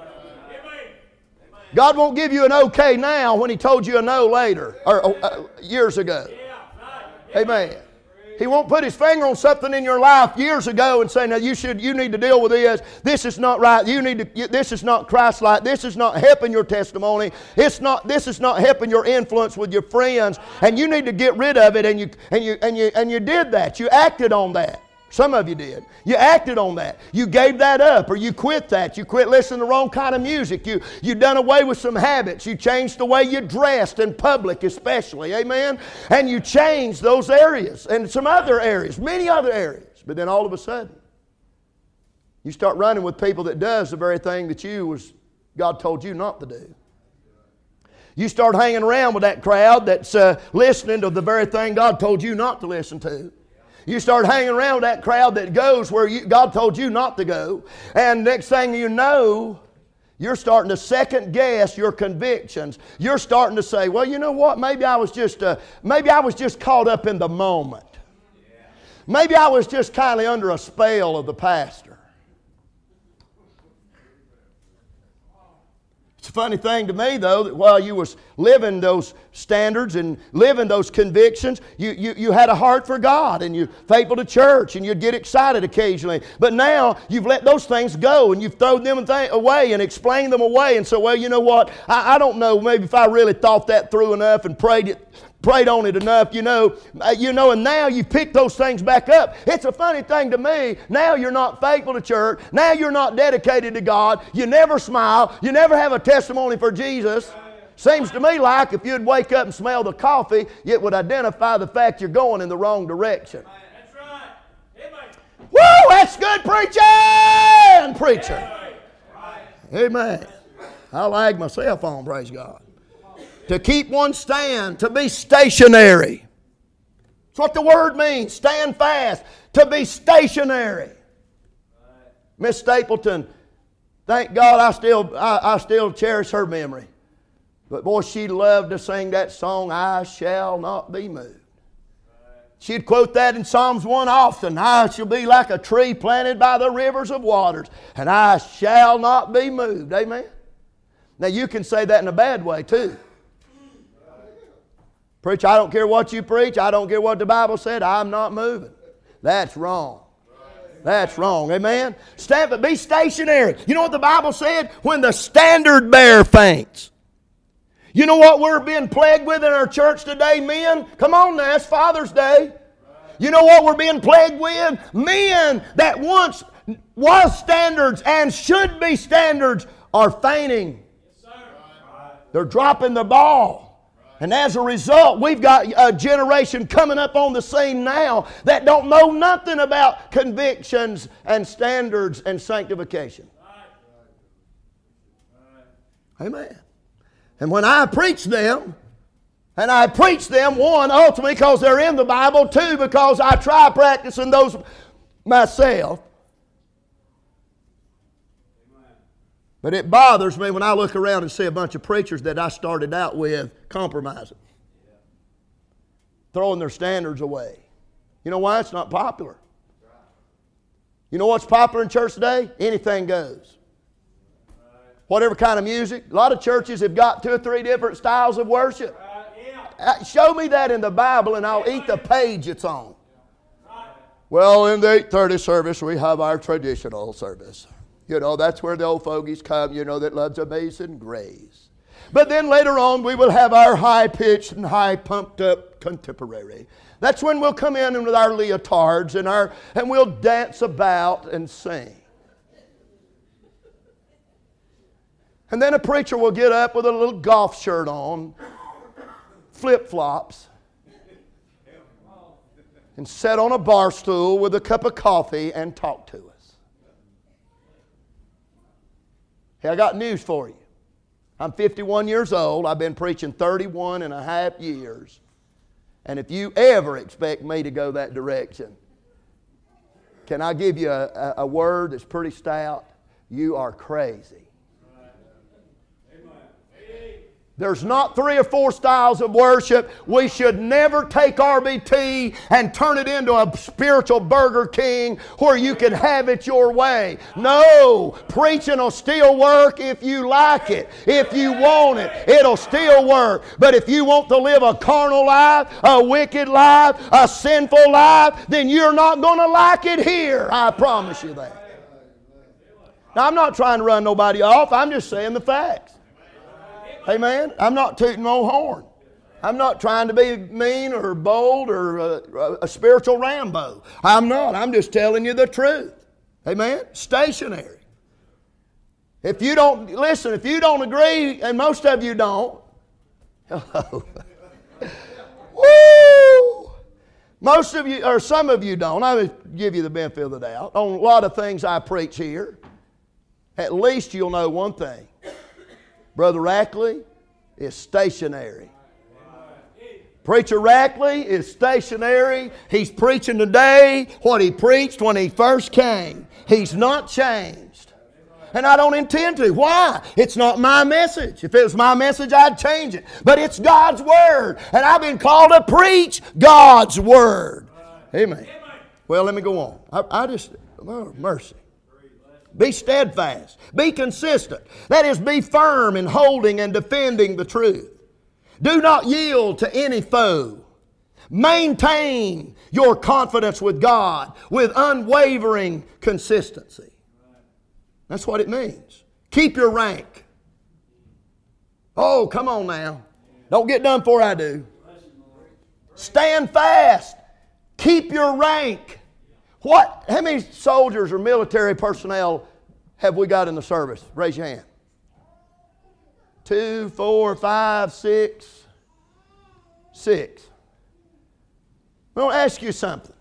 God won't give you an okay now when He told you a no later or years ago. Amen. He won't put His finger on something in your life years ago and say, "Now you need to deal with this. This is not right. This is not Christ-like. This is not helping your testimony. This is not helping your influence with your friends, and you need to get rid of it." And you did that. You acted on that. Some of you did. You acted on that. You gave that up, or you quit that. You quit listening to the wrong kind of music. You done away with some habits. You changed the way you dressed in public especially. Amen? And you changed those areas and some other areas, many other areas. But then all of a sudden, you start running with people that does the very thing that God told you not to do. You start hanging around with that crowd that's listening to the very thing God told you not to listen to. You start hanging around with that crowd that goes where God told you not to go. And next thing you know, you're starting to second guess your convictions. You're starting to say, well, you know what? Maybe I was just caught up in the moment. Maybe I was just kind of under a spell of the pastor. It's a funny thing to me, though, that while you was living those standards and living those convictions, you had a heart for God and you're faithful to church and you'd get excited occasionally. But now you've let those things go and you've thrown them away and explained them away and so, well, you know what? I don't know maybe if I really thought that through enough and prayed on it enough, and now you pick those things back up. It's a funny thing to me. Now you're not faithful to church. Now you're not dedicated to God. You never smile. You never have a testimony for Jesus. Seems to me like if you'd wake up and smell the coffee, it would identify the fact you're going in the wrong direction. That's right. Amen. Woo! That's good preaching, preacher. Amen. I lag my cell phone, praise God. To keep one stand, to be stationary. That's what the word means, stand fast, to be stationary. Miss Stapleton, thank God I still cherish her memory. But boy, she loved to sing that song, I shall not be moved. She'd quote that in Psalms 1 often. I shall be like a tree planted by the rivers of waters, and I shall not be moved. Amen? Now you can say that in a bad way too. Preach, I don't care what you preach. I don't care what the Bible said. I'm not moving. That's wrong. That's wrong. Amen? Stand, but be stationary. You know what the Bible said? When the standard bearer faints. You know what we're being plagued with in our church today, men? Come on now, it's Father's Day. You know what we're being plagued with? Men that once was standards and should be standards are fainting. They're dropping the ball. And as a result, we've got a generation coming up on the scene now that don't know nothing about convictions and standards and sanctification. Amen. And when I preach them, and I preach them, one, ultimately because they're in the Bible, two, because I try practicing those myself. But it bothers me when I look around and see a bunch of preachers that I started out with compromising. Throwing their standards away. You know why? It's not popular. You know what's popular in church today? Anything goes. Whatever kind of music. A lot of churches have got 2 or 3 different styles of worship. Show me that in the Bible and I'll eat the page it's on. Well, in the 8:30 service we have our traditional service. You know, that's where the old fogies come, you know, that loves Amazing Grace. But then later on, we will have our high-pitched and high-pumped-up contemporary. That's when we'll come in with our leotards and we'll dance about and sing. And then a preacher will get up with a little golf shirt on, flip-flops, and sit on a bar stool with a cup of coffee and talk to us. Hey, I got news for you. I'm 51 years old. I've been preaching 31 and a half years. And if you ever expect me to go that direction, can I give you a word that's pretty stout? You are crazy. There's not 3 or 4 styles of worship. We should never take RBT and turn it into a spiritual Burger King where you can have it your way. No, preaching will still work if you like it. If you want it, it'll still work. But if you want to live a carnal life, a wicked life, a sinful life, then you're not going to like it here. I promise you that. Now, I'm not trying to run nobody off. I'm just saying the facts. Amen. I'm not tooting no horn. I'm not trying to be mean or bold or a spiritual Rambo. I'm not. I'm just telling you the truth. Amen. Stationary. If you don't, listen, if you don't agree, and most of you don't, hello. Woo! Most of you, or some of you don't. I will give you the benefit of the doubt. On a lot of things I preach here, at least you'll know one thing. Brother Rackley is stationary. Preacher Rackley is stationary. He's preaching today what he preached when he first came. He's not changed. And I don't intend to. Why? It's not my message. If it was my message, I'd change it. But it's God's Word. And I've been called to preach God's Word. Amen. Well, let me go on. Oh, mercy. Be steadfast. Be consistent. That is, be firm in holding and defending the truth. Do not yield to any foe. Maintain your confidence with God with unwavering consistency. That's what it means. Keep your rank. Oh, come on now. Don't get done before I do. Stand fast. Keep your rank. How many soldiers or military personnel have we got in the service? Raise your hand. 2, 4, 5, 6. 6. I'm going to ask you something.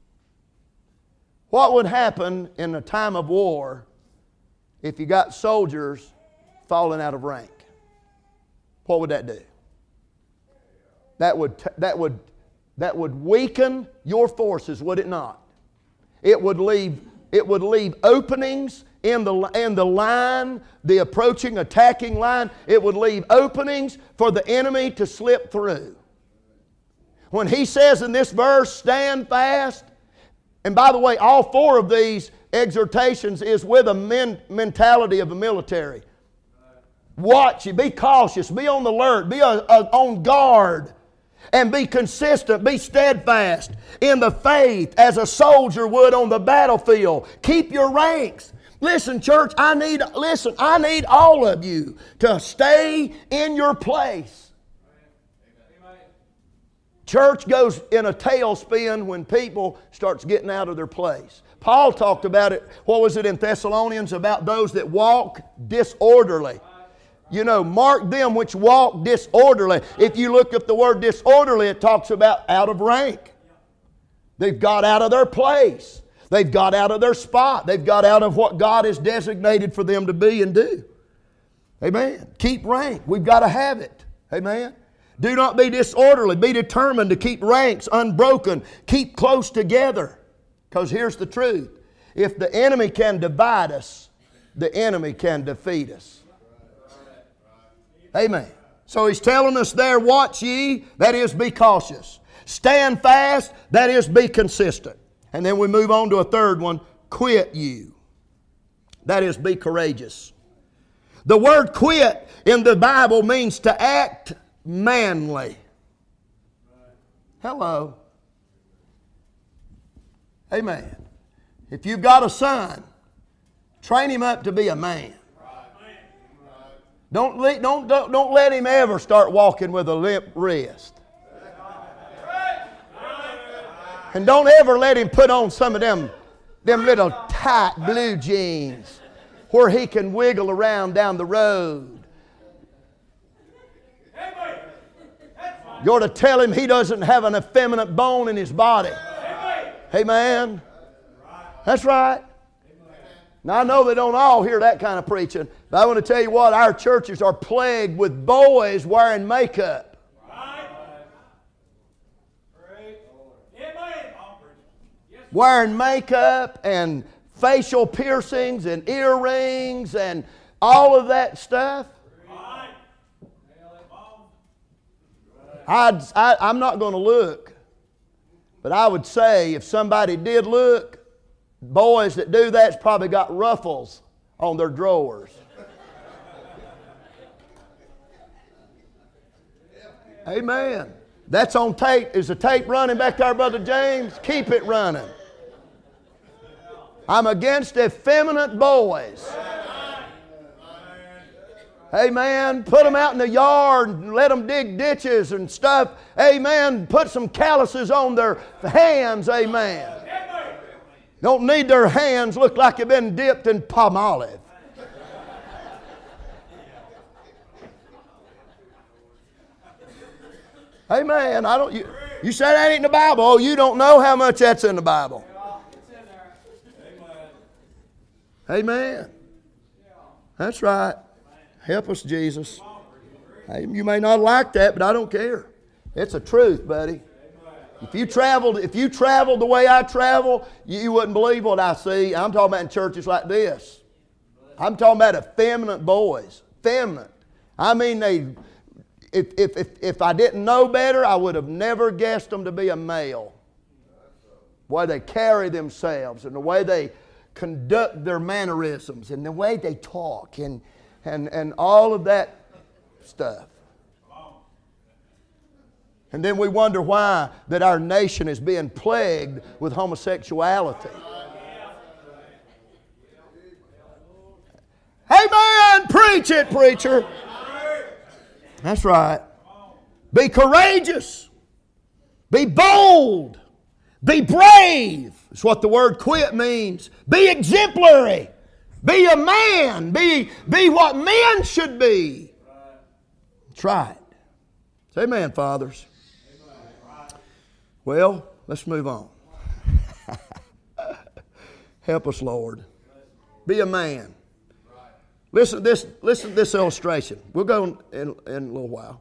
What would happen in a time of war if you got soldiers falling out of rank? What would that do? That would weaken your forces, would it not? It would leave it would leave openings in the line, the approaching, attacking line. It would leave openings for the enemy to slip through. When he says in this verse, stand fast, and by the way, all four of these exhortations is with a mentality of the military. Watch, be cautious, be on the alert, be on guard, and be consistent, be steadfast in the faith as a soldier would on the battlefield. Keep your ranks. Listen, church, I need all of you to stay in your place. Church goes in a tailspin when people starts getting out of their place. Paul talked about it, what was it in Thessalonians, about those that walk disorderly. You know, mark them which walk disorderly. If you look up the word disorderly, it talks about out of rank. They've got out of their place. They've got out of their spot. They've got out of what God has designated for them to be and do. Amen. Keep rank. We've got to have it. Amen. Do not be disorderly. Be determined to keep ranks unbroken. Keep close together. Because here's the truth. If the enemy can divide us, the enemy can defeat us. Amen. So he's telling us there, watch ye, that is, be cautious. Stand fast, that is, be consistent. And then we move on to a third one, quit you. That is, be courageous. The word quit in the Bible means to act manly. Hello. Amen. If you've got a son, train him up to be a man. Don't let him ever start walking with a limp wrist. And don't ever let him put on some of them little tight blue jeans where he can wiggle around down the road. You ought to tell him he doesn't have an effeminate bone in his body. Amen. That's right. Now I know they don't all hear that kind of preaching, but I want to tell you what, our churches are plagued with boys wearing makeup. Wearing makeup and facial piercings and earrings and all of that stuff. I'm not going to look, but I would say if somebody did look, boys that do that's probably got ruffles on their drawers. Amen. That's on tape. Is the tape running back there, Brother James? Keep it running. I'm against effeminate boys. Amen. Put them out in the yard and let them dig ditches and stuff. Amen. Put some calluses on their hands. Amen. Don't need their hands look like they've been dipped in palm olive. Amen. You say that ain't in the Bible. Oh, you don't know how much that's in the Bible. Amen. That's right. Help us, Jesus. Hey, you may not like that, but I don't care. It's a truth, buddy. If you traveled the way I travel, you wouldn't believe what I see. I'm talking about in churches like this. I'm talking about effeminate boys. Effeminate. I mean, if I didn't know better, I would have never guessed them to be a male. The way they carry themselves and the way they conduct their mannerisms and the way they talk and all of that stuff. And then we wonder why that our nation is being plagued with homosexuality. Amen! Preach it, preacher! That's right. Be courageous. Be bold. Be brave. That's what the word quit means. Be exemplary. Be a man. Be what men should be. That's right. Say amen, fathers. Well, let's move on. Help us, Lord. Be a man. Listen to this illustration. We'll go in a little while.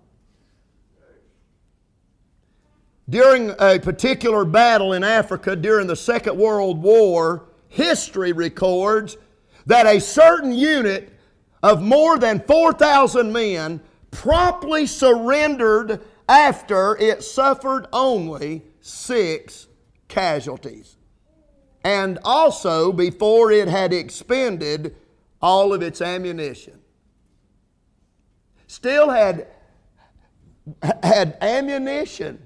During a particular battle in Africa during the Second World War, history records that a certain unit of more than 4,000 men promptly surrendered after it suffered only 6 casualties, and also before it had expended all of its ammunition. Still had ammunition,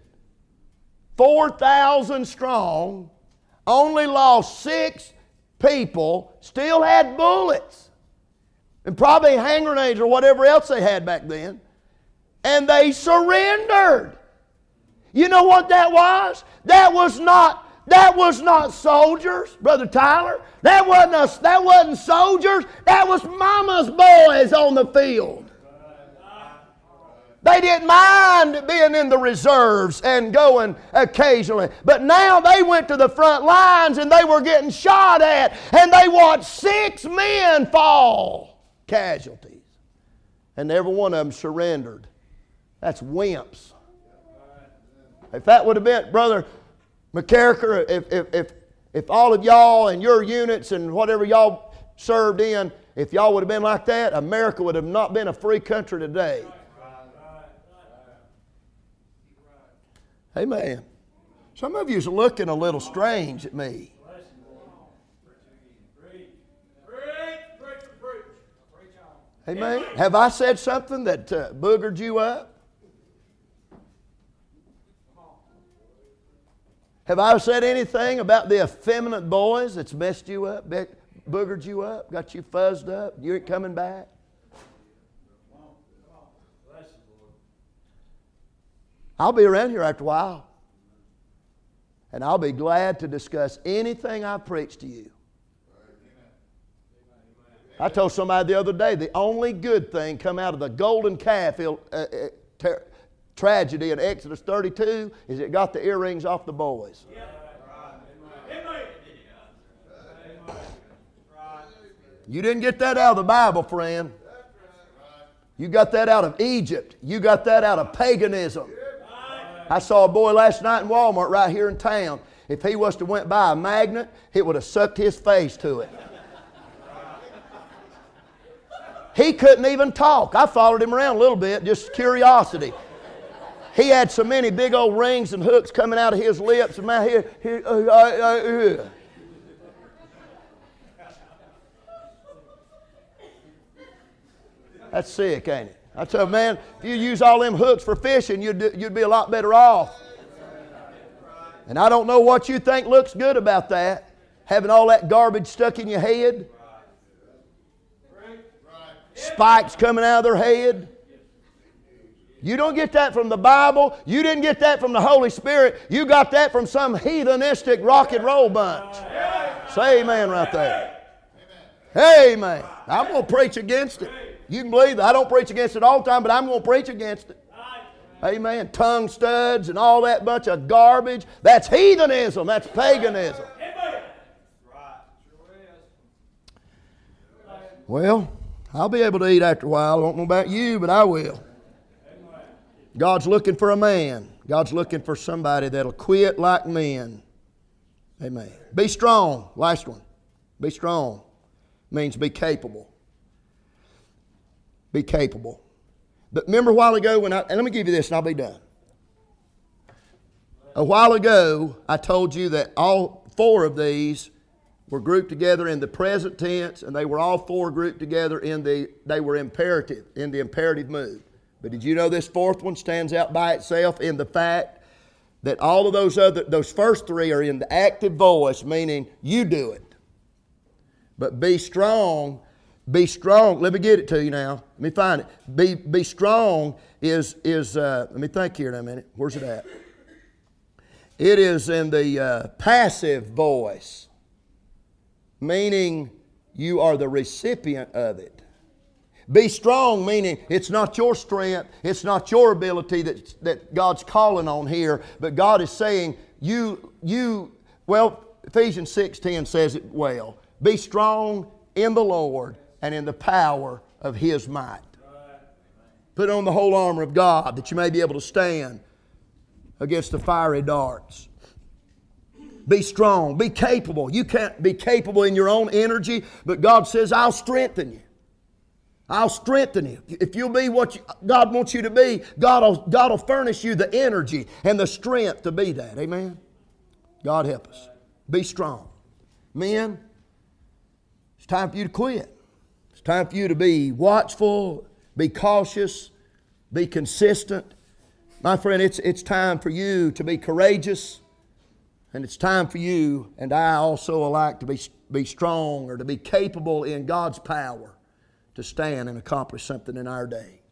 4,000 strong, only lost 6 people, still had bullets, and probably hand grenades or whatever else they had back then, and they surrendered. You know what that was? That was not soldiers, Brother Tyler. That wasn't soldiers. That was mama's boys on the field. They didn't mind being in the reserves and going occasionally. But now they went to the front lines and they were getting shot at, and they watched 6 men fall, casualties. And every one of them surrendered. That's wimps. If that would have been, Brother McCarricker, if all of y'all and your units and whatever y'all served in, if y'all would have been like that, America would have not been a free country today. Amen. Some of you's looking a little strange at me. Amen. Have I said something that boogered you up? Have I said anything about the effeminate boys that's messed you up, boogered you up, got you fuzzed up? You ain't coming back? I'll be around here after a while. And I'll be glad to discuss anything I've preached to you. I told somebody the other day, the only good thing come out of the golden calf tragedy in Exodus 32 is it got the earrings off the boys. You didn't get that out of the Bible, friend. You got that out of Egypt. You got that out of paganism. I saw a boy last night in Walmart right here in town. If he was to went by a magnet, it would have sucked his face to it. He couldn't even talk. I followed him around a little bit, just curiosity. He had so many big old rings and hooks coming out of his lips and mouth here. That's sick, ain't it? I tell you, man, if you use all them hooks for fishing, you'd be a lot better off. And I don't know what you think looks good about that, having all that garbage stuck in your head. Spikes coming out of their head. You don't get that from the Bible. You didn't get that from the Holy Spirit. You got that from some heathenistic rock and roll bunch. Say amen right there. Amen. I'm going to preach against it. You can believe that. I don't preach against it all the time, but I'm going to preach against it. Amen. Tongue studs and all that bunch of garbage. That's heathenism. That's paganism. Well, I'll be able to eat after a while. I don't know about you, but I will. God's looking for a man. God's looking for somebody that'll quit like men. Amen. Be strong. Last one. Be strong means be capable. Be capable. But remember a while ago and let me give you this and I'll be done. A while ago, I told you that all 4 of these were grouped together in the present tense, and they were all 4 grouped together in the imperative mood. But did you know this 4th one stands out by itself in the fact that all of those first 3 are in the active voice, meaning you do it. But be strong. Let me get it to you now. Let me find it. Be strong is let me think here in a minute. Where's it at? It is in the passive voice, meaning you are the recipient of it. Be strong, meaning it's not your strength, it's not your ability that God's calling on here, but God is saying, well, Ephesians 6:10 says it well. Be strong in the Lord and in the power of His might. Put on the whole armor of God that you may be able to stand against the fiery darts. Be strong. Be capable. You can't be capable in your own energy, but God says, I'll strengthen you. I'll strengthen you. If you'll be what God wants you to be, God will furnish you the energy and the strength to be that. Amen? God help us. Be strong. Men, it's time for you to quit. It's time for you to be watchful, be cautious, be consistent. My friend, it's time for you to be courageous, and it's time for you and I also alike to be strong or to be capable in God's power to stand and accomplish something in our day.